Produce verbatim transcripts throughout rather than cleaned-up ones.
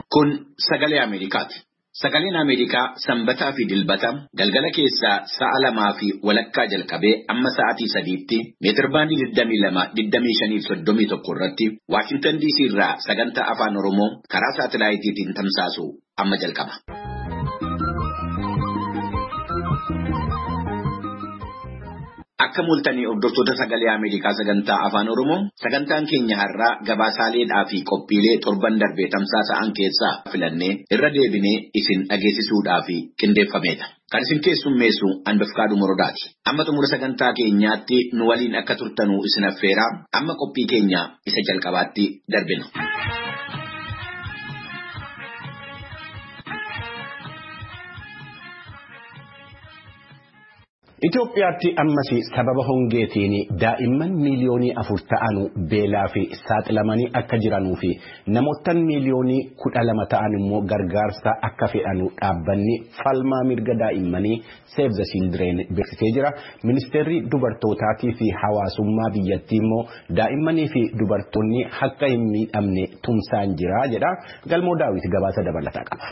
Kun sagalee Ameerikaati. Sagaleen Ameerikaa sanbataa fi dilbata galgala keessaa sa'a lamaa fi walakkaa jalqabee amma sa'aatii sadiitti meetirbaandii digdamii lama digdamii shanii fi soddomii tokko irratti Waashingtan D C irraa sagantaa afaan Oromoo karaa saatalaayitiitiin tamsaasu amma jalqaba. Akka mul'atanii hordoftoota sagalee Ameerikaa sagantaa afaan Oromoo sagantaan keenya har'aa gabaasaaleedhaa fi qophiilee torban darbee tamsaasa'an keessaa filannee irra deebinee isin dhageessisuudhaa fi qindeeffameedha. Kan isin keessummeessu Anbafkaaduu Morodaati. Amma xumura sagantaa keenyaatti nu waliin akka turtanuu isin affeeraa amma qophii keenya isa jalqabaatti darbina. Itoophiyaatti ammas sababa hongeetiin daa'imman miiliyoonii afur ta'an beelaa fi saaxilamanii akka jiranuu fi namoottan miiliyoonii kudha lama ta'an immoo gargaarsa akka fedhan dhaabbanni falmaa mirga daa'immanii Save the Children beeksisee jira. Ministeerri dubartootaatii fi hawaasummaa biyyattii immoo daa'immanii fi dubartoonni akka hin miidhamne tumsaan jira jedha. Galmoo Daawit gabaasa dabalataa qaba.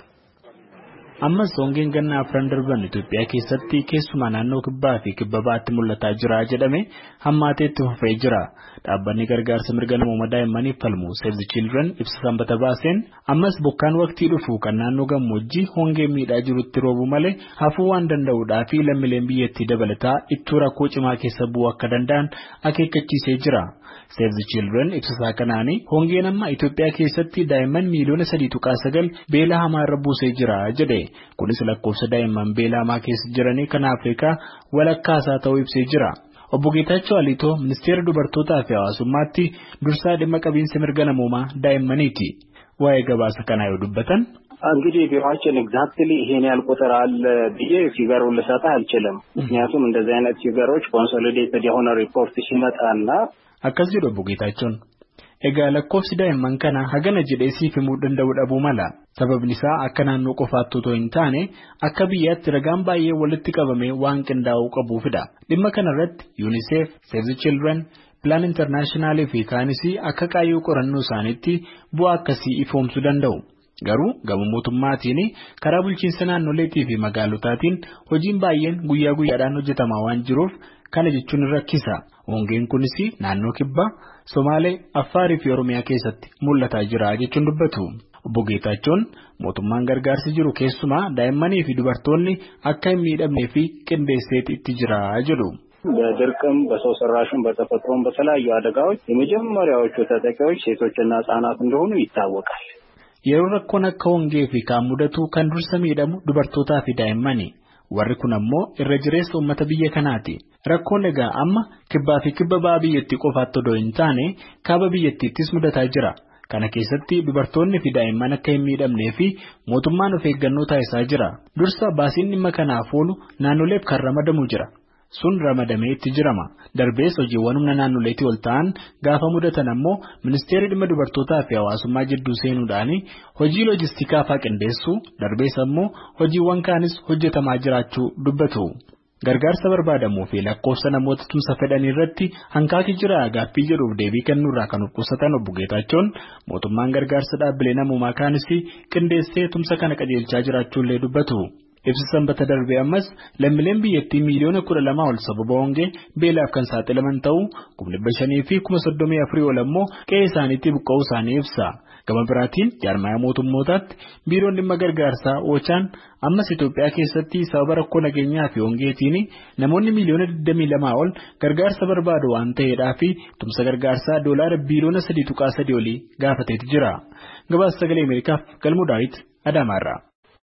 Ammas hongeen ganna afran darban Itoophiyaa keessatti keessumaa naannoo kibbaa fi kibba baatti mul'ataa jira jedhame hammaateetti fufee jira. Dhaabbanni gargaarsa mirga namoomaa daa'immaniif falmu Save the Children ibsa sanbata baaseen ammas bokkaan waqtii dhufu kan naannoo gammoojjii hongeen miidhaa jirutti roobu malee hafuu waan danda'uudhaa fi lammiileen biyyattii dabalataa ittuu rakkoo cimaa keessa bu'uu akka danda'an akeekkachiisee jira. Save the Children ibsa kanaanii hongeen amma Itoophiyaa keessatti daa'imman miiliyoona sadii tuqaa sagal beela hamaa irra buusee jira jedhe. Kunis lakkoofsa daa'imman beela hamaa keessa jiranii kan Afrikaa walakkaasaa ta'uu ibsee jira. Obbo Geetaachoo Aliitoo ministeera dubartootaa fi hawaasummaatti dursaa dhimma qabiinsa mirga namoomaa daa'immaniiti. Waa'ee gabaasa kanaa yoo dubbatan እንግዲህ ቢሮአችን ኤግዛክትሊ ይሄን ያህል ቁጥር አለ ብዬ ፊገሩን ልሰጥህ አልችልም። ምክንያቱም እንደዚህ አይነት ፊገሮች ኮንሶሊዴትድ የሆነ ሪፖርት ሲመጣና akkas jedhu Obbo Geetaachoon. Egaa lakkoofsi daa'imman kana hagana jedhee siif himuu danda'u dhabuu mala. Sababni isaa akka naannoo qofaatti otoo hin taane akka biyyaatti ragaan baay'ee walitti qabamee waan qindaa'uu qabuufidha. Dhimma kanarratti UNICEF, Save the Children, Plan International fi kaanis akka qaayyoo qorannoo isaaniitti bu'aa akkasii ifoomsuu danda'u. Garuu gama mootummaatiin karaa bulchiinsa naannoleetii fi magaalotaatiin hojiin baay'een guyyaa guyyaadhaan hojjetamaa waan jiruuf kana jechuun rakkisa. Hongeen kunis naannoo kibbaa, Somaalee, Affaarii fi Oromiyaa keessatti mul'ataa jira jechuun dubbatu. Obbo Geetaachoon mootummaan gargaarsi jiru keessumaa daa'immanii fi dubartoonni akka hin miidhamnee fi qindeesseet itti jira jedhu. በድርቅም በሰው ሰራሽም በተፈጥሮም በተለያዩ አደጋዎች የመጀመሪያዎቹ ተጠቂዎች ሴቶችና ህጻናት እንደሆኑ ይታወቃል። Yeroo rakkoon akka hongee fi kaan mudatu kan dursa miidhamu dubartootaa fi daa'immani. Warri kun ammoo irra jireessa uummata biyya kanaati. Rakkoon egaa amma kibbaa fi kibba ba'aa biyyattii qofaatti odoo hin taane kaaba biyyattiittis mudataa jira. Kana keessatti dubartoonni fi daa'imman akka hin miidhamnee fi mootummaan of eeggannoo taasisaa jira. Dursa baasiin dhimma kanaaf oolu naannoleef kan ramadamu jira. Sun ramadamee itti jirama. Darbees hojiiwwan humna naannoleetii ol ta'an gaafa mudatan ammoo ministeerri dhimma dubartootaa fi hawaasummaa jidduu seenuudhaan hojii loojistikaa fa'aa qindeessuu darbees ammoo hojiiwwan kaanis hojjetamaa jiraachuu dubbatu. Gargaarsa barbaadamuu fi lakkoofsa namoota tumsa fedhan irratti hanqaaqi jira gaaffii jedhuuf deebii kennuurraa kan qusatan Obbo Geetaachoon mootummaan gargaarsa dhaabbilee namoomaa kaanis qindeessee tumsa kana qajeelchaa jiraachuullee dubbatu. Ibsa sanbata darbee ammas lammiileen biyyattii miiliyoona kudha lama ol sababa hongee beelaaf kan saaxilaman ta'uu kuma dhibba shanii fi kuma soddomii afurii ol ammoo qe'ee isaaniitti buqqa'uu isaanii ibsa. Gama biraatiin jaarmayaa mootummootaatti biiroon dhimma gargaarsaa Oochaan ammas Itoophiyaa keessatti sababa rakkoo nageenyaa fi hongeetiin namoonni miiliyoona digdamii lamaa ol gargaarsa barbaadu waan ta'eedhaa fi tumsa gargaarsaa doolaara biiliyoona sadii tuqaa sadii olii gaafateeti jira. Gabaasa sagalee Ameerikaaf Galmoo Daawit Adaamaarraa.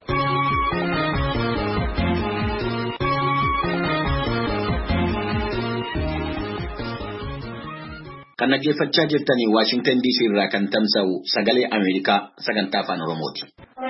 Kan dhaggeeffachaa jirtanii Waashingtan D C irraa kan tamsa'u sagalee Ameerikaa sagantaa afaan Oromooti.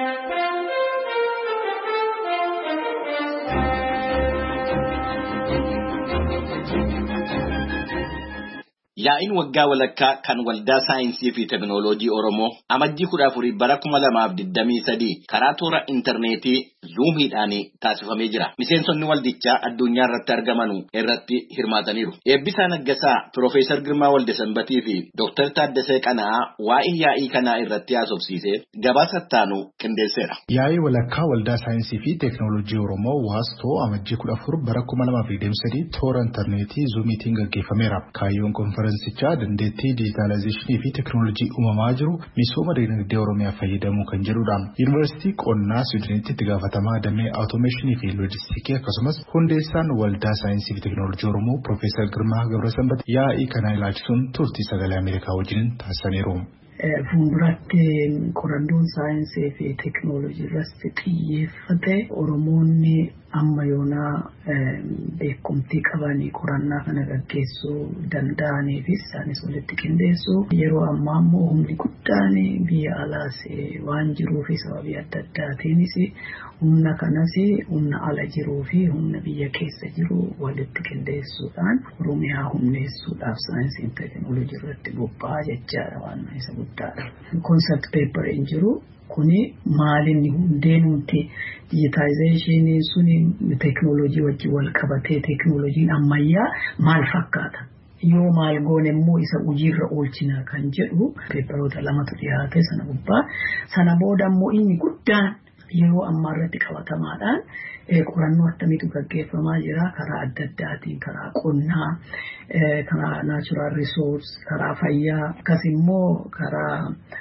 Yaa'iin waggaa walakkaa kan waldaa saayinsii fi teekinooloojii Oromoo amajjii kudha afurii bara kuma lamaaf digdamii sadii karaa toora intarneetii zuumiidhaan taasifamee jira. Miseensonni waldichaa addunyaa irratti argaman irratti hirmaataniiru. Eebbisaa Naggasaa, Piroofeesar Girmaa Waldasanbatii fi Dooktar Taaddasee Qana'aa waa'ee yaa'ii kanaa irratti haasofsiisee gabaasa taanu qindeesseera. Yaa'ii walakkaa waldaa saayinsii fi teeknooloojii Oromoo Waastoo amajjii kudha afur bara kuma lamaa fi digdamii sadii toora intarneetii zuumiitiin gaggeeffameera. Kaayyoon konferensichaa dandeettii diijitaalaayizeeshinii fi teeknooloojii uumamaa jiru misooma dinagdee Oromiyaa fayyadamuu kan jedhudha. Yuunivarsiitii Qonnaa Suudiinitti itti gaafatamaa damee Awutoomeeshinii fi Loojistiikii akkasumas hundeessaan waldaa saayinsii fi teeknooloojii Oromoo Piroofeesar Girmaa Gabrasanbatii yaa'ii kana ilaalchisuun turtii sagalee Ameerikaa wajjin taasisaniiru. Fuulduratti qorannoon saayinsii fi teeknooloojii irratti xiyyeeffate Oromoonni amma yoonaa beekumtii qabanii qorannaa kana gaggeessuu danda'aniifis isaanis walitti qindeessuu yeroo ammaa immoo humni guddaan biyya alaas waan jiruuf sababii adda addaatiinis humna kanas humna ala jiruu fi humna biyya keessa jiru walitti qindeessuudhaan Oromiyaa humneessuudhaaf saayinsii fi teeknooloojii irratti bobba'aa jechaadha waan isa guddaadha. Concept paper hin jiru. Kuni maalinni hundeen nuti digitaayizeeshinii suni teeknooloojii wajjin wal qabatee teeknooloojiin ammayyaa maal fakkaata yoo maal goone immoo isa hojiirra oolchina kan jedhu peeparoota lamatu dhiyaate sana gubbaa sana booda immoo inni guddaan yeroo ammaa irratti qabatamaadhaan qorannoo akkamiitu gaggeeffamaa jira karaa adda addaatiin karaa qonnaa karaa naachuraal riisoors karaa fayyaa akkas immoo karaa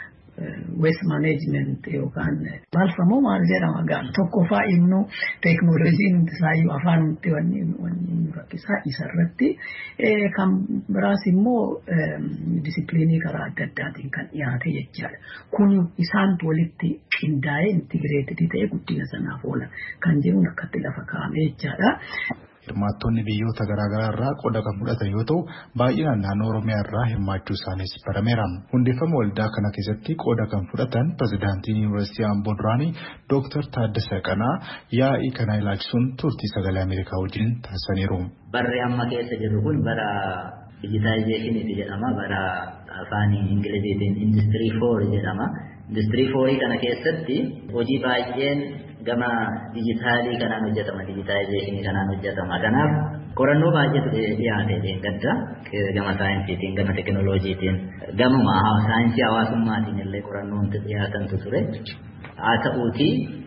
waste management yookaan balfamoo maal jedhama gaan tokkoffaa innu teeknooloojiin isaayyuu afaan nutti wanni wanni rakkisaa isarratti kan biraas immoo disipiliinii karaa adda addaatiin kan dhiyaate jechaadha. Kun isaan walitti qindaa'ee intigireetii ta'ee guddina sanaaf oola kan jiruun akkatti lafa kaa'ame jechaadha. Hirmaattonni biyyoota garaagaraa irraa qooda kan fudhatan yoo ta'u baay'inaan naannoo Oromiyaa irraa hirmaachuu isaaniis barameera. Hundeeffama waldaa kana keessatti qooda kan fudhatan pirezidaantiin Yuunivarsiitii Amboo duraanii Dooktar Taaddasee Qana'aa yaa'ii kana ilaalchisuun turtii sagalee Ameerikaa wajjin taasisaniiru. Barri amma keessa jirru kun bara digitaayizeeshiniiti jedhama. Bara afaan Ingiliziitiin industirii foor jedhama. Industirii foorii kana keessatti hojii baay'een gama dijitaalii kanaan hojjetama, dijitaayizeeshinii kanaan hojjetama. Kanaaf qorannoo baay'eetu dhiyaatee gadda gama saayinsiitiin, gama teeknooloojiitiin, gama saayinsii hawaasummaatiin illee qorannoon dhiyaatantu ture. Haa ta'uuti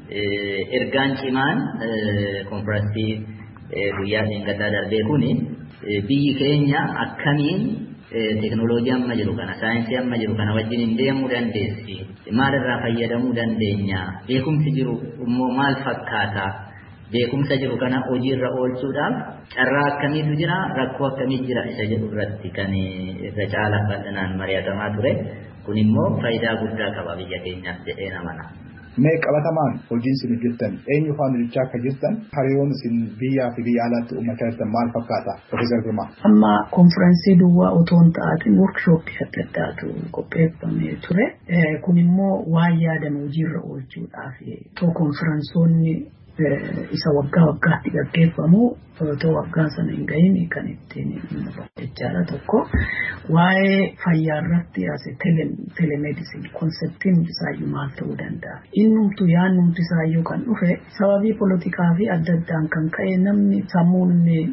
ergaan cimaan konfiraansii guyyaa gaddaa darbee kuni biyyi keenya akkamiin teeknooloojii amma jiru kana saayinsii amma jiru kana wajjin hin deemuu dandeessi maalirraa fayyadamuu dandeenya beekumsi jiru immoo maal fakkaata beekumsa jiru kana hojiirra oolchuudhaaf carraa akkamiitu jira rakkoo akkamiitu jira isa jedhu irratti kan irra caalaa bal'inaan mari'atamaa ture kun immoo faayidaa guddaa qaba biyya keenyaaf jedhee namana. Mee qabatamaan hojiin isin hojjettan eenyu faana hojjechaa akka jirtan hariiroon isin biyyaa fi biyya alaatti uummata jirtan maal fakkaata Piroofeesar Girmaa? Amma konfiraansii duwwaa otoo hin ta'in workshooppii adda addaatu qopheeffamee ture. Kun immoo waan yaadame hojiirra oolchuudhaaf too konfiraansoonni isa waggaa waggaatti gaggeeffamu otoo waggaa sana hin gahin kan ittiin jechaadha tokko waa'ee fayyaa irratti as telemedicine konseptiin isaayyuu maal ta'uu danda'a. Innumtu yaannumti isaayyuu kan dhufe sababii politikaa fi adda addaan kan ka'e namni sammuun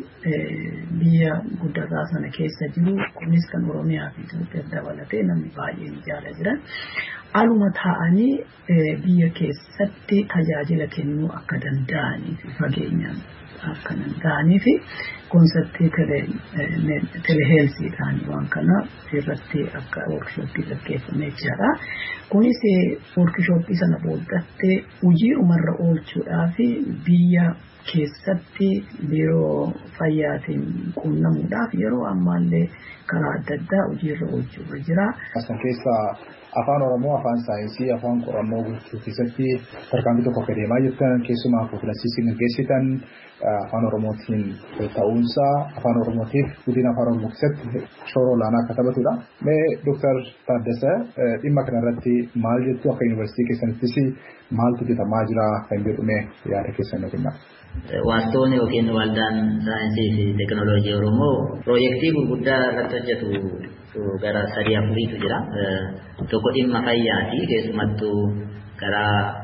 biyya guddataa sana keessa jiru kunis kan Oromiyaa fi Itoophiyaa dabalatee namni baay'een jaala jiran aluma ta'anii biyya keessatti tajaajila kennuu akka danda'anii fi fageenyaan akka danda'anii fi konseptii teleheelsiidhaan waan kana irratti akka workshooppii gaggeeffamee jira. Kunis workshooppii sana booddatti hojii umarra oolchuudhaa fi biyya keessatti biiroo fayyaatiin quunnamuudhaaf yeroo ammaallee karaa adda addaa hojiirra oolchuurra jira. Asan keessa afaan Oromoo, afaan saayinsii, afaan qorannoo gochuu keessatti tarkaanfii tokko akka deemaa jirtan keessumaa konfiraansiitiin gaggeessitan afaan Oromootiin ta'uunsaa afaan Oromootiif guddina afaan Oromoo keessatti shoora olaanaa akka taphatudha. Mee Dooktar Taaddasee dhimma kanarratti maal jettu akka yuunivarsiitii keessanittis maaltu hojjetamaa jira kan jedhume yaada keessan kenna. Waastonni yookiin waldaan saayinsii fi teeknooloojii Oromoo piroojeektii gurguddaa irratti hojjetu gara sadii afuriitu jira. Tokko dhimma fayyaati keessumattuu karaa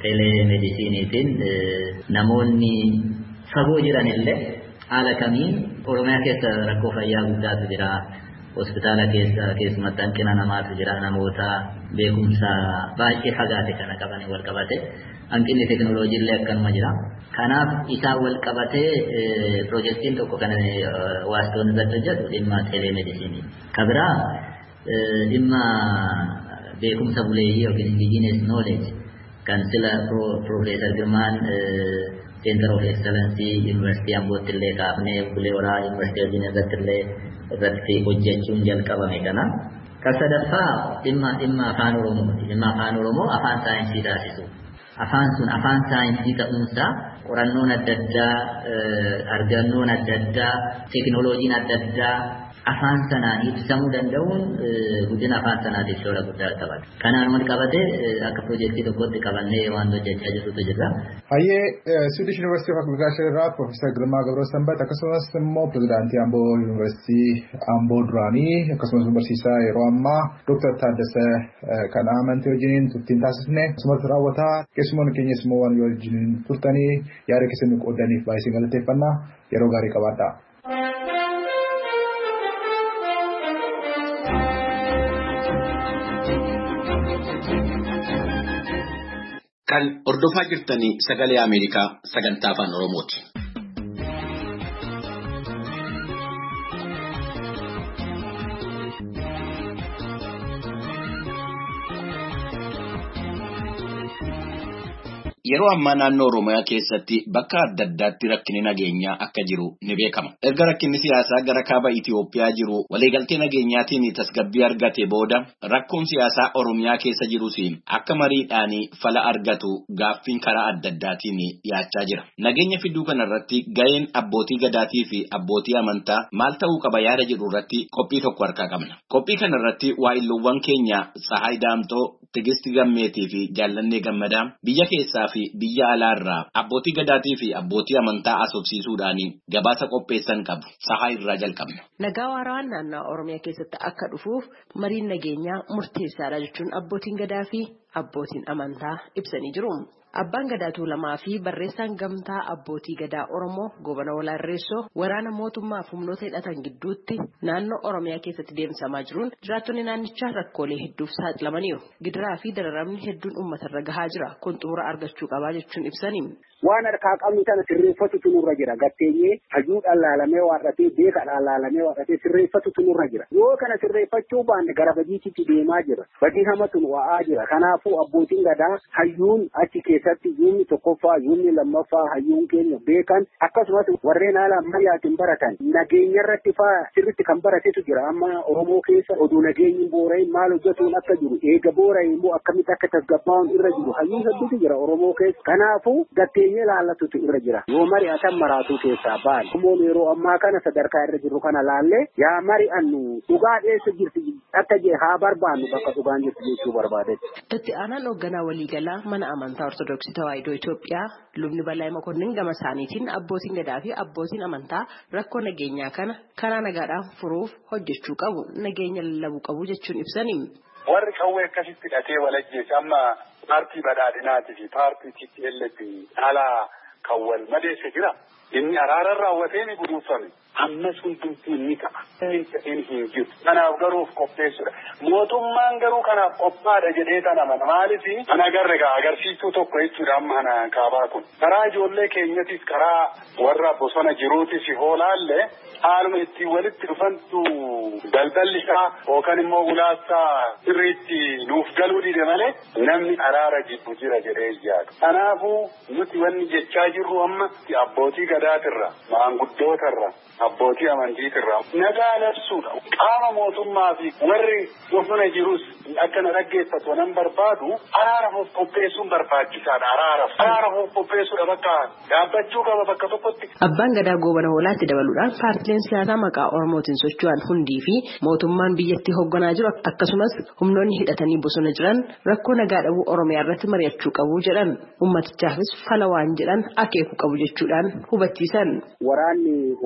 telemediciniitiin namoonni fagoo jiranillee haala kamiin Oromiyaa keessa rakkoo fayyaa guddaatu jira. Hospitaala keessa keessumatti hanqina namaatu jira. Namoota beekumsa baay'ee fagaate kana qaban wal qabate hanqinni teekinooloojiillee akkanuma jira. Kanaaf isaan wal qabatee piroojeektiin tokko kan waastoonni irratti hojjetu dhimma telemedisinii. Kabiraa dhimma beekumsa buleeyyii yookiin indigenous knowledge kan sila Profeesar Girmaan Center of Excellency University Ambootti illee kaafnee bulee oraa University of Irratti irratti hojjechuun jalqabame kana. Kan sadaffaa dhimma dhimma afaan Oromooti. Dhimma afaan Oromoo afaan saayinsii taasisu. Afaan sun afaan saayinsii ta'uunsaa qorannoon adda addaa argannoon adda addaa teekinooloojiin adda addaa afaan sanaan ibsamuu danda'uun guddina afaan sanaatiif shoora guddaa taphata. Kanaan wal qabatee akka piroojeektii tokkotti qabannee waan hojjechaa jirrutu jira. Hayyee Swedish University of Agriculture irraa Profeesar Girmaa Gabroosanbat akkasumas immoo pirezidaantii Amboo University Amboo duraanii akkasumas barsiisaa yeroo ammaa Dooktar Taaddasee kan amantii wajjiniin turtiin taasifne akkasumas raawwataa keessumoonni keenyas immoo waan wajjiniin turtanii yaada keessanii qoodaniif baay'ee galateeffannaa yeroo gaarii qabaadhaa. Kan hordofaa jirtanii sagalee Ameerikaa sagantaa afaan Oromooti. Yeroo ammaa naannoo Oromiyaa keessatti bakka adda addaatti rakkinni nageenyaa akka jiru ni beekama. Erga rakkinni siyaasaa gara kaaba Itoophiyaa jiru waliigaltee nageenyaatiin tasgabbii argate booda rakkoon siyaasaa Oromiyaa keessa jirus akka mariidhaan fala argatu gaaffiin karaa adda addaatiin dhiyaachaa jira. Nageenya fiduu kanarratti ga'een abbootii gadaatii fi abbootii amantaa maal ta'uu qaba yaada jedhu irratti qophii tokko harkaa qabna. Qophii kanarratti waa'illoowwan keenya Tsahaay Daamtoo, Tigisti Gammeetii fi Jaallannee Gammadaa biyya keessaa fi biyya alaarraa abbootii gadaatii fi abbootii amantaa asoobsiisuudhaan gabaasa qopheessan qabu. Tsahaay irraa jalqabna. Nagaa waaraan naannoo Oromiyaa keessatti akka dhufuuf mariin nageenyaa murteessaadha jechuun abbootiin gadaa fi abbootiin amantaa ibsanii jiru. Abbaan gadaa Tuulamaa fi barreessaan gamtaa abbootii gadaa Oromoo Goobana Walaarreessoo waraana mootummaa fi humnoota hidhatan gidduutti naannoo Oromiyaa keessatti deemsamaa jiruun jiraattonni naannichaa rakkoolee hedduuf saaxilamaniiru. Gidiraa fi dararamni hedduun uummatarra gahaa jira. Kun xumura argachuu qabaa jechuun ibsanii. Waan harkaa qabnu kana sirreeffatutu nurra jira. Gatteenyee hajuudhaan laalamee waaqatee beekadhaan laalamee waaqatee sirreeffatutu nurra jira. Yoo kana sirreeffachuu baanne gara badiititti deemaa jira. Badii hamatu nu wa'aa jira. Kanaafuu abbootiin gadaa hayyuun achi keessatti yuumni tokkoffaa yuumni lammaffaa hayyuun keenya beekan akkasumas warreen haala ammayyaatiin baratan nageenya irratti faa sirriitti kan baratetu jira. Amma Oromoo keessa oduu nageenyi boora'in maal hojjetuun akka jiru eega boora'in immoo akkamitti akka tasgabbaa'uun irra jiru hayyuun hedduutu jira Oromoo keessa. Kanaafuu gatteenyee laallatutu irra jira. Yoo mari'atan maraatuu keessaa ba'an. Oromoon yeroo ammaa kana sadarkaa irra jiru kana laallee yaa mari'annu dhugaa dheessa jirti akka jee haa barbaannu bakka dhugaan jirti jechuu barbaadetti. Itti aanaan hoogganaa waliigalaa mana amantaa Ortodoksii Tawaahidoo Itoophiyaa lubni Balaa Makonnin gama isaaniitiin abbootiin gadaa fi abbootiin amantaa rakkoo nageenyaa kana karaa nagaadhaan furuuf hojjechuu qabu. Nageenya lallabuu qabu jechuun ibsanii. Warri qawwee akkasitti hidhatee walajjeessa amma paartii badhaadhinaatii fi paartii T P L F dhalaa kan wal madeesse jira. Inni araara raawwatee ni guduunfame. Ammas hundumtuu ni ta'a. Inni hin jiru. Kanaaf garuu qopheessuudha. Mootummaan garuu kanaaf qophaadha jedhee kana mana maaliif ana agarre gaa agarsiistuu tokko jechuudha amma kana kaabaa kun. Karaa ijoollee keenyatis karaa warra bosona jiruutis hoolaallee haaluma ittiin walitti dhufantu daldalli isaa yookaan immoo ulaasaa sirriitti nuuf galuu dide malee namni araara jibbu jira jedhee yaadu. Kanaafuu nuti wanni jechaa jirru amma abbootii gadaatirra maanguddootarra abbootii amantiitirra nagaa labsuudha. Qaama mootummaa fi warri bosona jirus akka na dhaggeeffatu nan barbaadu araaraaf qopheessuun barbaachisaadha. Araaraaf araaraaf qopheessuudha bakka dhaabbachuu qaba bakka tokkotti. Abbaan gadaa Goobana Hoolaatti dabaluudhaan paartileen siyaasaa maqaa Oromootiin socho'an hundii fi mootummaan biyyattii hoogganaa jiru akkasumas humnoonni hidhatanii bosona jiran rakkoo nagaa dhabuu Oromiyaa irratti mari'achuu qabu jedhan. Ummatichaafis fala waan jedhan akeekuu qabu jechuudhaan hubachiisan. Waraanni oboo kun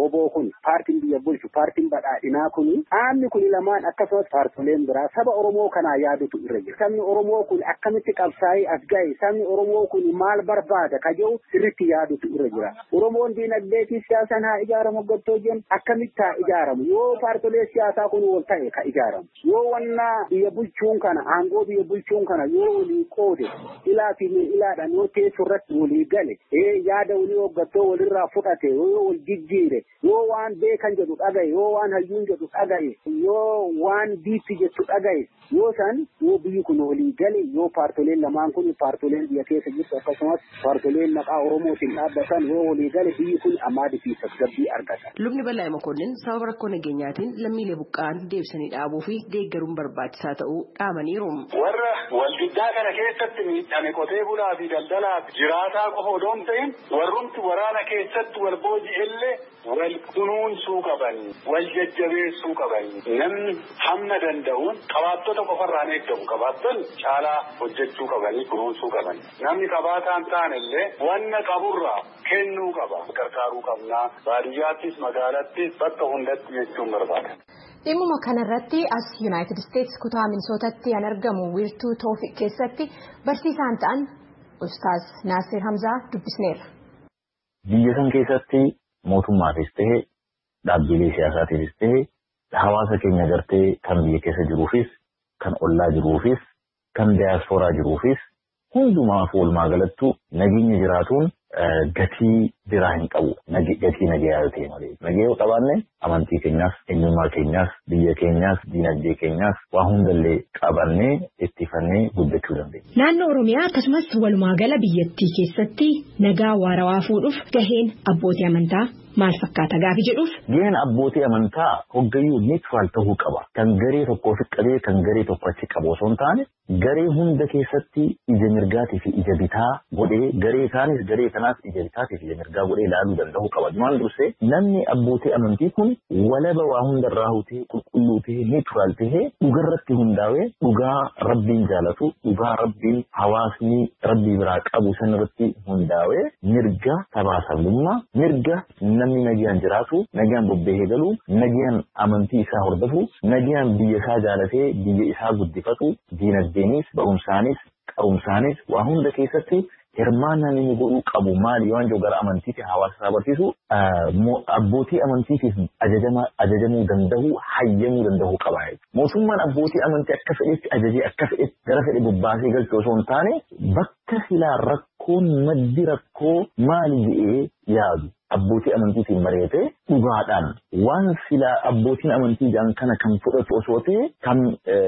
kun paartiin biyya bulchu paartiin badhaadhinaa kun dhaabni kun lamaan akkasumas paartileen biraa saba Oromoo kanaa yaadutu irra jira. Sabni Oromoo kun akkamitti qabsaa'ee as ga'e sabni Oromoo kun maal barbaada ka jedhu sirriitti yaadutu irra jira. Oromoon diinagdee fi siyaasaan haa ijaaramu gottoo jennu akkamitti haa ijaaramu yoo paartilee siyaasaa kun wal ta'e ka ijaaramu yoo wanna biyya bulchuun kana aangoo biyya bulchuun kana yoo walii qoode ilaa fi ilaadhaan yoo teessoo irratti walii gale yaada walii hoggattoo walirraa fudhate yoo wal jijjiire yoo waan beekan jedhu dhagaye yoo waan hayyuun jedhu dhagaye yoo waan diitti jettu dhagaye yoo san yoo biyyi kun walii gale yoo paartileen lamaan kun paartileen biyya keessa jirtu akkasumas paartileen maqaa Oromootiin dhaabbatan yoo walii gale biyyi kun ammaadii fi tasgabbii argata. Lubni Bal'aa Makonnin sababa rakkoo nageenyaatiin lammiilee buqqa'an deebisanii dhaabuu fi deeggaruun barbaachisaa ta'uu dhaamaniiru. Warra waldiddaa kana keessatti miidhame qotee bulaa fi daldalaa jiraataa qofa odoo hin ta'in warrumti waraana keessatti wal booji'ellee wal kunuunsuu qabanii wal jajjabeessuu qabanii namni hamma danda'uun qabaattota qofarraan eeggamu qabaatton caalaa hojjechuu qabanii kunuunsuu qabanii namni qabaataan taanillee wanna qaburraa kennuu qaba gargaaruu qabnaa baadiyyaattis magaalattis bakka hundatti jechuun barbaada. Dhimma kanarratti as United States kutaa Minisootaatti kan argamu wiirtuu Toofiq keessatti barsiisaan ta'an Ustaaz Naasir Hamzaa dubbisneera. Biyya san keessatti mootummaafis ta'e dhaabbilee siyaasaatiifis ta'e hawaasa keenya gartee kan biyya keessa jiruufis kan ollaa jiruufis kan diyaaspooraa jiruufis hundumaaf walumaa galattu nageenya jiraatuun gatii biraa hin qabu gatii nagayaa ta'e malee nagaya yoo qabaanne amantii keenyaas eenyummaa keenyaas biyya keenyaas diinagdee keenyaas waa hundallee qabannee ittifannee guddachuu dandeenya. Naannoo Oromiyaa akkasumas walumaa gala biyyattii keessatti nagaa waarawaa fuudhuuf gaheen abbootii amantaa maal fakkaata gaafi jedhuuf. Gaheen abbootii amantaa hoggayyuu neutiraal ta'uu qaba. Kan garee tokkoo fiqqabee kan garee tokko achi qabu osoo hin taane garee hunda keessatti ija mirgaatii fi ija bitaa godhee garee kaanis garee kanaas ija bitaatii fi ija mirgaa godhee ilaaluu danda'uu qaba. Maal dursee namni abbootii amantii kun walaba waa hundarraa hutee qulqulluu ta'ee neutiraal ta'ee dhugarratti hundaa'ee dhugaa rabbiin jaalatu dhugaa rabbiin hawaasni rabbii biraa qabu sanirratti hundaa'ee mirga sabaasablummaa mirga namni nagaan jiraatu nagaan bobbahee galu nagaan amantii isaa hordofu nagaan biyya isaa jaalatee biyya isaa guddifatu diinagdeenis barumsaanis qarumsaanis waa hunda keessatti hirmaannaan inni godhuu qabu maali waan jiru gara amantiitti hawaasa isaa barsiisu abbootii amantiitiif ajajamuu danda'u hayyamuu danda'u qaba. Mootummaan abbootii amantii akka fedhetti ajajee akka fedhetti gara fedhe bobbaasee galchuu osoo hin taane bakka silaa rakkoon maddi rakkoo maali jedhee yaadu. Abbootii amantiitiin mari'atee dhugaadhaan waan silaa abbootiin amantii jedhan kana kan fudhatu osoo ta'e kan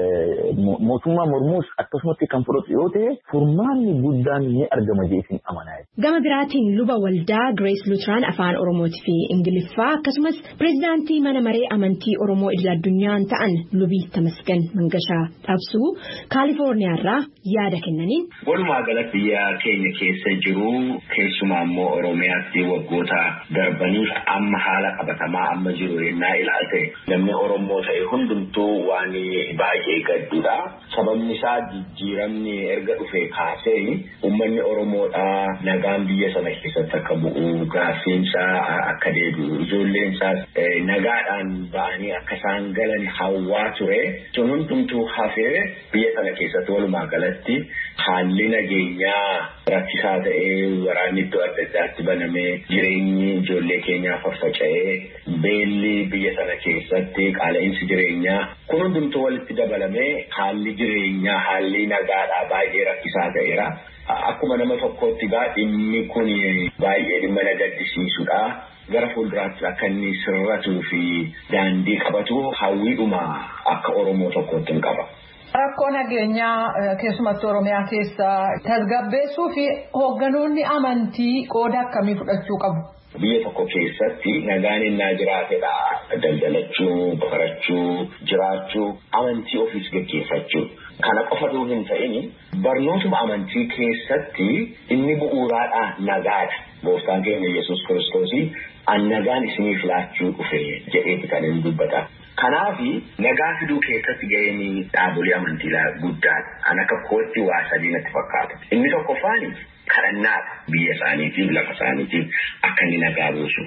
mootummaa mormuus akkasumatti kan fudhatu yoo ta'e furmaanni guddaan ni argama jechuun amanaa. Gama biraatiin luba waldaa Grace Lutheran afaan Oromootii fi Ingiliffaa akkasumas pireezidaantii mana maree amantii Oromoo idil addunyaan ta'an lubii Tamasgan Mangashaa Dhabsuu Kaalifoorniyaarraa yaada kennaniin. Walumaa galatti biyya keenya keessa jiru keessumaa immoo Oromiyaatti waggoota darbaniif amma haala qabatamaa amma jiru yennaa ilaalte namni Oromoo ta'e hundumtuu waan baay'ee gaddudha. Sababni isaa jijjiiramni erga dhufee kaasee uummanni Oromoodhaa nagaan biyya sana keessatti akka bu'u gaaffiinsaa akka deebi'u ijoolleen isaas nagaadhaan ba'anii akka isaan galan hawwaa ture. Sun hundumtuu hafee biyya sana keessatti walumaa galatti haalli nageenyaa rakkisaa ta'ee waraanni iddoo adda addaatti banamee jireenyi ijoollee keenyaa faffaca'ee beelli biyya sana keessatti qaala'insi jireenyaa kun hundumtuu walitti dabalamee haalli jireenyaa haalli nagaadhaa baay'ee rakkisaa ta'eera. Akkuma nama tokkootti gaa dhimmi kun baay'ee dhimma na gaddisiisudha. Gara fuulduraatti akka inni sirratuu fi daandii qabatu hawwiidhuma akka Oromoo tokkootti hin qaba. Rakkoo nageenyaa keessumatti Oromiyaa keessa tasgabbeessuu fi hoogganoonni amantii qooda akkamii fudhachuu qabu? Biyya tokko keessatti nagaan innaa jiraatedha. Daldalachuu, barachuu, jiraachuu, amantii ofiis gaggeeffachuu. Kana qofatu hin ta'in barnootuma amantii keessatti inni bu'uuraadha nagaadha. Gooftaan keenya Yesuus Kiristoos an nagaan isiniif laachuu dhufe jedheeti kan inni dubbata. Kanaafi nagaa fiduu keessatti gaheen dhaabolee amantii guddaadha. An akka kootti waa sadii natti fakkaata. Inni tokkoffaan kadhannaadha biyya isaaniitiif lafa isaaniitiif akka inni nagaa buusuuf.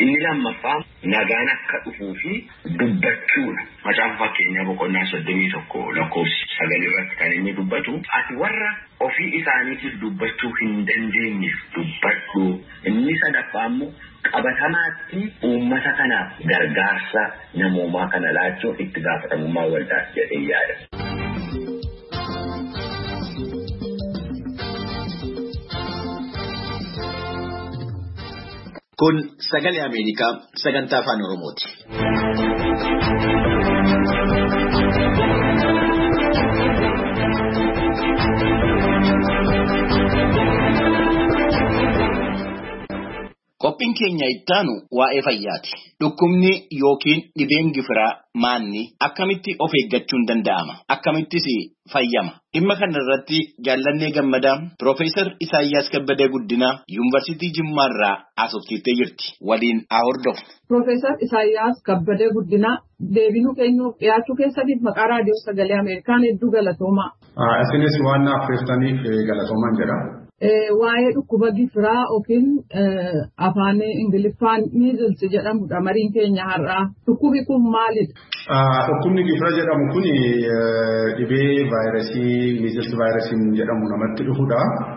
Inni lammaffaa nagaan akka dhufuu fi dubbachuudha. Macaafa fakkeenyaa boqonnaa soddomii tokko lakkoofsi sagal irratti kan inni dubbatu ati warra ofii isaaniitiif dubbachuu hin dandeenyeef dubbadhu. Inni sadaffaa immoo qabatamaatti uummata kanaaf gargaarsa namoomaa kana laachuun itti gaafatamummaa waldaas jedhee yaada. Kun sagalee Ameerikaa sagantaa afaan Oromooti. Qophiin keenya ittaanu waa'ee fayyaati. Dhukkubni yookiin dhibeen gifiraa maanni akkamitti of eeggachuun danda'ama? Akkamittis fayyama? Dhimma kana irratti jaallannee gammadaa Piroofeesar Isaayyaas Kabbadee Guddinaa Yuunivarsiitii Jimmaarraa haasofsiiftee jirti. Waliin haa hordofu. Piroofeesar Isaayyaas Kabbadee Guddinaa deebinuu keenyuuf dhiyaachuu keessaniif maqaa raadiyoo sagalee Ameerikaan hedduu galatoomaa. Isinis waan affeertaniif galatoomaan jedha. Waa'ee dhukkuba gifiraa yookiin afaan Ingiliffaan measles jedhamudha mariin keenya har'aa. Dhukkubi kun maalidha? Dhukkubni gifira jedhamu kun dhibee vaayirasii measles vaayirasiin jedhamu namatti dhufudha.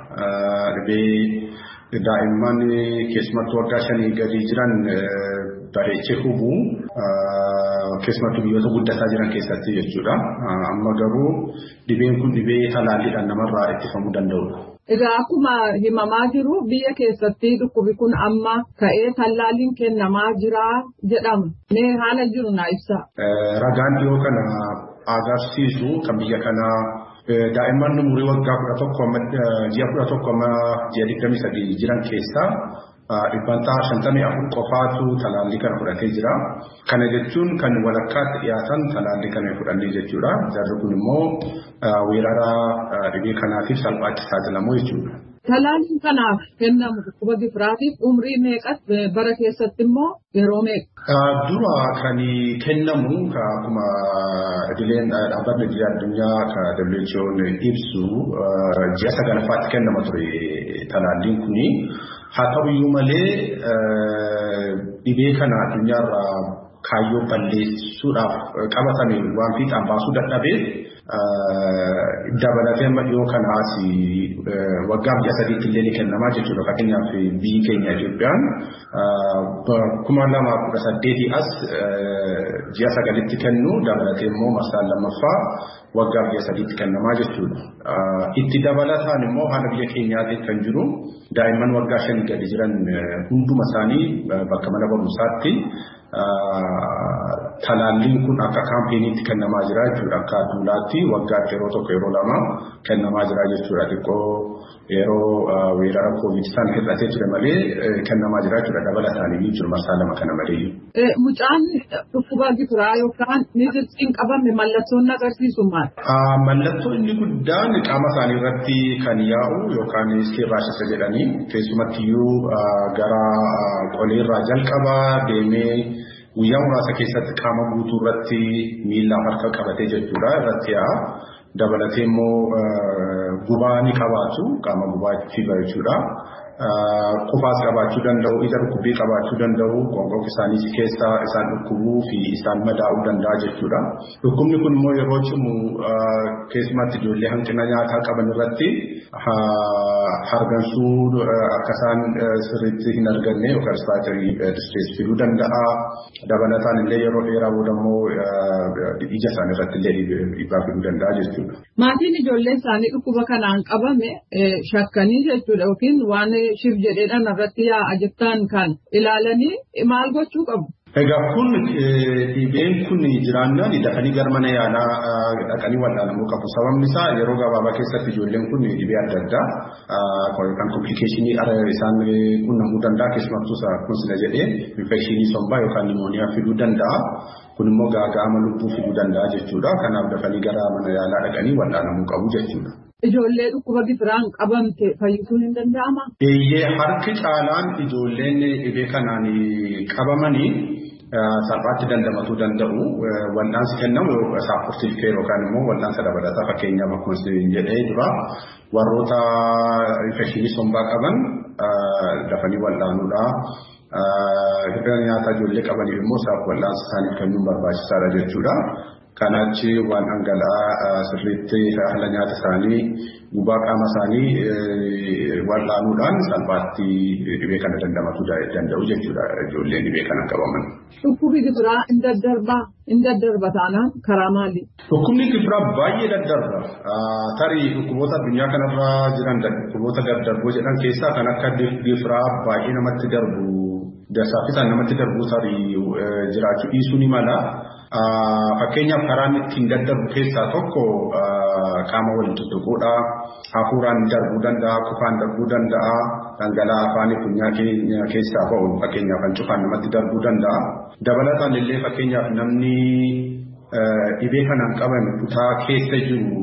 Dhibee daa'imman keessumattuu waggaa shanii gadi jiran bareechee hubu keessumattuu biyyoota guddataa jiran keessatti jechuudha. Amma garuu dhibeen kun dhibee talaalliidhaan namarraa ittifamuu danda'udha. Egaa akkuma himamaa jiru biyya keessatti dhukkubi kun amma ka'ee tallaalliin kennamaa jira jedhama. Mee haala jiru naa ibsa. Ragaan dhiyoo kana agarsiisu kan biyya kanaa daa'imman umurii waggaa kudha tokko ji'a kudha tokko ji'a digdamii sadii jiran keessaa dhibbantaa shantamii afur qofaatu talaallii kana fudhatee jira. Kana jechuun kan walakkaatti dhiyaatan talaallii kana fudhannee jechuudha. Jarri kun immoo weerara dhibee kanaatiif salphaatti saaxilamu jechuudha. Talaalliin kanaaf kennamu dhukkuba gifiraatiif umrii meeqas bara keessatti immoo yeroo meeqa? Dura kan kennamu akkuma idileen dhaabbatni idilii addunyaa kan W H O ibsu ji'a sagalaffaatti kennama ture talaalliin kuni. Haa ta'u iyyuu malee dhibee kana addunyaarraa kaayyoo balleessuudhaaf qabatame waan fiixaan baasuu dadhabee dabalatee amma dhiyoo kanaas waggaa ji'a sadiitti illee ni kennamaa jechuudha. Fakkeenyaaf biyyi keenya Itoophiyaan kuma lamaaf kudha saddeetii as ji'a sagalitti kennu dabalatee immoo marsaan lammaffaa waggaa ji'a sadiitti kennamaa jechuudha. Itti dabalataan immoo haala biyya keenyaatiin kan jiru daa'imman waggaa shanii gadi jiran hunduma isaanii bakka mana barumsaatti talaalliin kun akka kaampeenii kennamaa jira jechuudha. Akka addunyaatti waggaa yeroo tokko yeroo lama kennamaa jira jechuudha. Xiqqoo yeroo weerara koovid san hir'atee ture malee kennamaa jira jechuudha. Dabalataanii jechuudha marsaa lama kana malee. Mucaan dhukkuba gifiraa yookaan measlesiin qabame mallattoon agarsiisu maal? Mallattoo inni guddaan qaama isaanii irratti kan yaa'u yookaan skin rashes jedhanii keessumattiyyuu gara qoleerraa jalqabaa deemee guyyaa muraasa keessatti qaama guutuu irratti miila harka qabatee jechuudha irratti yaa'a. Dabalatee immoo gubaa ni qabaatu qaama gubaa fiibar jechuudha. Qufaas qabaachuu danda'u, ija dhukkubbii qabaachuu danda'u, qoonqoo isaanii keessaa isaan dhukkubuu fi isaan madaa'uu danda'a jechuudha. Dhukkubni kun immoo yeroo cimu keessumatti ijoollee hanqina nyaataa qaban irratti hargansuu akka isaan sirriitti hin arganne yookaan respiratory distress fiduu danda'a. Dabalataan illee yeroo dheeraa booda immoo ija isaanii irratti illee dhiibbaa fiduu danda'a jechuudha. Maatiin ijoollee isaanii dhukkuba kanaan qabame shakkanii jechuudha yookiin waan shif jedheedhaan irratti yaa'a jettaan kan ilaalanii maal gochuu qabu? Egaa kun dhibeen kun jiraannaan dafanii gara mana yaalaa dhaqanii wal'aanamuu qabu. Sababni isaa yeroo gabaabaa keessatti ijoolleen kun dhibee adda addaa yookaan komplikeeshinii isaan qunnamuu danda'a. Keessumattuu kun sila jedhee infekshinii sombaa yookaan nimooniyaa fiduu danda'a. Kun immoo gaaga'ama lubbuu fiduu danda'a jechuudha. Kanaaf dafanii gara mana yaalaa dhaqanii wal'aanamuu qabu jechuudha. Ijoollee dhukkuba gifiraan qabamte fayyisuun hin danda'ama? Eeyyee harki caalaan ijoolleen dhibee kanaan qabamanii salphaatti dandamatuu danda'u. Wal'aansi kennamu saapportiif keer yookaan immoo wal'aansa dabalataa fakkeenyaaf akkuma isin jedhee dura warroota infekshinii sombaa qaban dafanii wal'aanuudha. Hir'ina nyaataa ijoollee qabaniif immoo isaaf wal'aansa isaaniif kennuun barbaachisaadha jechuudha. Kanaachi waan dhangala'aa sirriitti haala nyaata isaanii gubaa qaama isaanii wal'aanuudhaan salphaatti dhibee kana dandamachuu danda'u jechuudha ijoolleen dhibee kana qabaman. Dhukkubni gifiraa hin daddarbaa hin daddarba taanaan karaa maali? Dhukkubni gifiraa baay'ee daddarba. Tarii dhukkuboota addunyaa kanarra jiran dhukkuboota daddarboo jedhan keessaa kan akka gifiraa baay'ee namatti darbu dasaafisaan namatti darbu tarii jiraachuu dhiisuu ni mala. Fakkeenyaaf karaan ittiin daddarbu keessaa tokko qaama waliin tuttuquudha. Hafuuraan darbuu danda'a, qufaan darbuu danda'a, dhangala'aa afaanii funyaan keenya keessaa ba'u fakkeenyaaf kan cufaan namatti darbuu danda'a. Dabalataan illee fakkeenyaaf namni dhibee kanaan qaban kutaa keessa jiru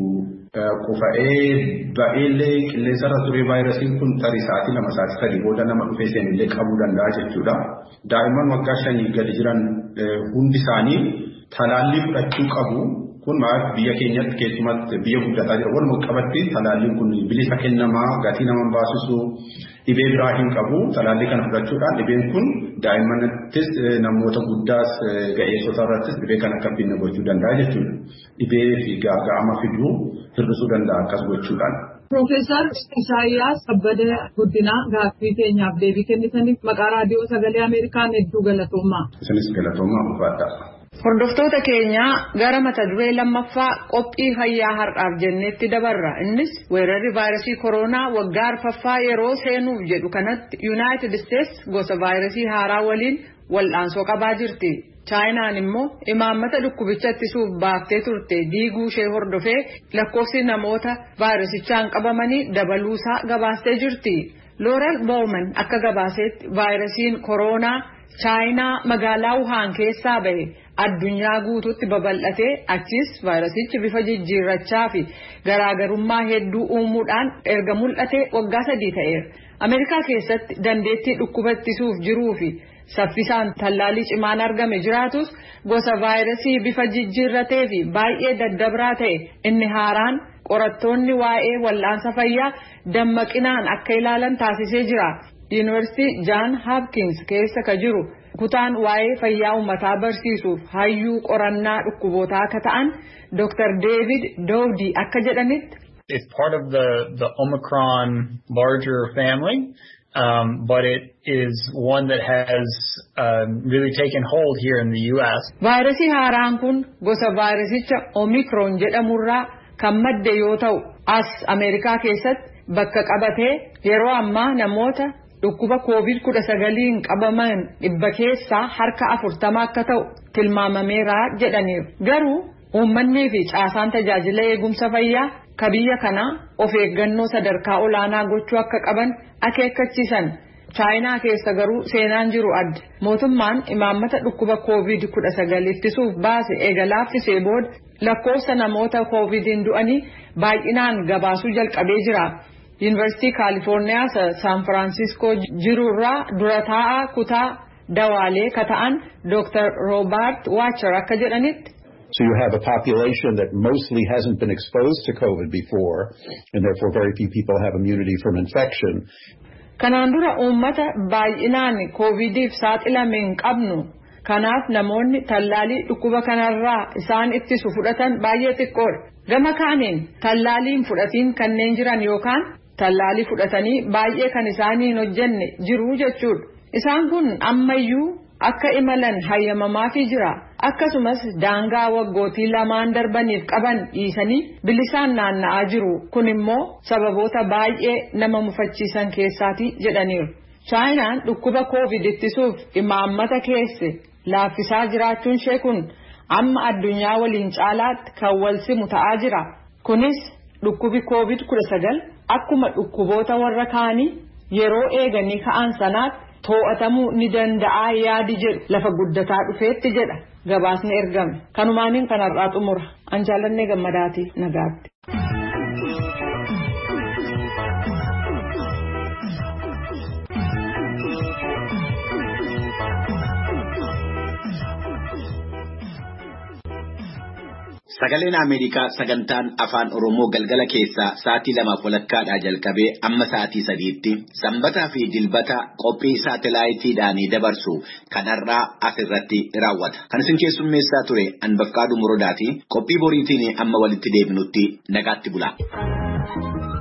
qufa'ee ba'eellee qilleensarra turee vaayirasiin kun tarii sa'aatii lama sa'aatii sadii booda nama dhufee seenillee qabuu danda'a jechuudha. Daa'imman waggaa shanii gadi jiran hundi isaanii talaallii fudhachuu qabu. Kun maal biyya keenyatti keessumatti biyya guddataa jira. Walumaa qabatti talaalliin kun bilisa kennamaa gatii nama baasisu dhibee biraa hin qabu. Talaallii kana fudhachuudhaan dhibeen kun daa'immanittis namoota guddaas ga'eessota irrattis dhibee kana akka binne gochuu danda'a jechuudha. Dhibee fi gaaga'ama fiduu hir'isuu danda'a akkas gochuudhaan. Profeesar Isaayyaas Kabbada Guddinaa gaaffii keenyaaf deebii kennitaniif maqaa raadiyoo sagalee Ameerikaan hedduu galatoomaa. Isinis galatoomaa ulfaadha. Hordoftoota keenya gara mata duree lammaffaa qophii fayyaa har'aaf jenneetti dabarra. Innis weerarri vaayirasii koronaa waggaa arfaffaa yeroo seenuuf jedhu kanatti Yuunaayitid Isteets gosa vaayirasii haaraa waliin wal'aansoo qabaa jirti. Chaayinaan immoo imaammata dhukkubicha ittisuuf baaftee turte diiguu ishee hordofee lakkoofsi namoota vaayirasichaan qabamanii dabaluusaa gabaastee jirti. Loorel Bowman akka gabaaseetti vaayirasiin koronaa Chaayinaa magaalaa Wuhaan keessaa bahe addunyaa guutuutti babal'atee achis vaayirasichi bifa jijjiirrachaa fi garaagarummaa hedduu uumuudhaan erga mul'atee waggaa sadii ta'eera. Ameerikaa keessatti dandeettii dhukkuba ittisuuf jiruu fi saffisaan tallaalii cimaan argame jiraatus gosa vaayirasii bifa jijjiirratee fi baay'ee daddabraa ta'e inni haaraan qorattoonni waa'ee wal'aansa fayyaa dammaqinaan akka ilaalan taasisee jira. Yuunivarsiitii Jaan Hopkins keessa ka jiru kutaan waa'ee fayyaa uummataa barsiisuuf hayyuu qorannaa dhukkubootaa akka ta'an Doctor David Dowdy akka jedhanitti. It's part of the the Omicron larger family, um, but it is one that has um, really taken hold here in the U S. Vaayirasii haaraan kun gosa vaayirasicha Omicron jedhamurraa kan madde yoo ta'u as Ameerikaa keessatti bakka qabatee yeroo ammaa namoota dhukkuba koovid kudha sagaliin qabaman dhibba keessaa harka afurtama akka ta'u tilmaamameera jedhaniiru. Garuu uummanni fi caasaan tajaajila eegumsa fayyaa ka biyya kanaa of eeggannoo sadarkaa olaanaa gochuu akka qaban akeekkachiisan. Chaayinaa keessa garuu seenaan jiru adda. Mootummaan imaammata dhukkuba koovid kudha sagal ittisuuf baase eega laaffisee booda lakkoofsa namoota koovidiin du'anii baay'inaan gabaasuu jalqabee jira. Yuunivarsiitii Kaalifoorniyaa San Firaansiskoo jirurraa dura taa'aa kutaa dawaalee ka ta'an Doctor Robert Wacher akka jedhanitti. So you have a population that mostly hasn't been exposed to COVID before, and therefore very few people have immunity from infection. Kanaan dura uummata baay'inaan koovidiif saaxilame hin qabnu. Kanaaf namoonni tallaalii dhukkuba kanarraa isaan ittisu fudhatan baay'ee xiqqoodha. Gama kaaniin tallaaliin fudhatiin kanneen jiran yookaan tallaalii fudhatanii baay'ee kan isaanii hin hojjenne jiru jechuudha. Isaan kun ammayyuu akka imalan hayyamamaafii jira. Akkasumas daangaa waggootii lamaan darbaniif qaban dhiisanii bilisaan naanna'aa jiru. Kun immoo sababoota baay'ee nama mufachiisan keessaati jedhaniiru. Chaayinaan dhukkuba koovid ittisuuf imaammata keesse laaffisaa jiraachuun ishee kun amma addunyaa waliin caalaatti kan wal simu ta'aa jira. Kunis dhukkubi koovid kudha sagal akkuma dhukkuboota warra kaanii yeroo eeganii ka'an sanaatti to'atamuu ni danda'a yaadi jedhu lafa guddataa dhufeetti jedha gabaasni ergame. Kanumaaniin kanarraa xumura. An jaalannee gammadaati nagaatti. Sagaleen Ameerikaa sagantaan afaan Oromoo galgala keessaa sa'aatii lamaaf walakkaadhaa jalqabee amma sa'aatii sadiitti sanbataa fi dilbata qophii saatalaayitiidhaan dabarsu kanarraa asirratti raawwata. Kan isin keessummeessaa ture Anbafqaaduu Morodaati. Qophii boriitiin amma walitti deebinutti nagaatti bula.